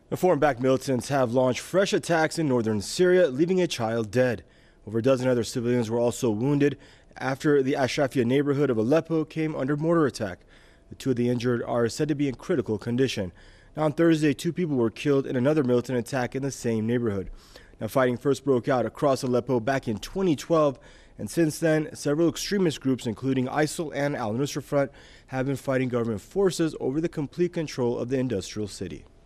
The foreign-backed militants have launched fresh attacks in northern Syria, leaving a child dead. Over a dozen other civilians were also wounded after the Ashrafia neighborhood of Aleppo came under mortar attack. The two of the injured are said to be in critical condition. Now, on Thursday, 2 people were killed in another militant attack in the same neighborhood. Now, fighting first broke out across Aleppo back in 2012, and since then, several extremist groups, including ISIL and Al-Nusra Front, have been fighting government forces over the complete control of the industrial city.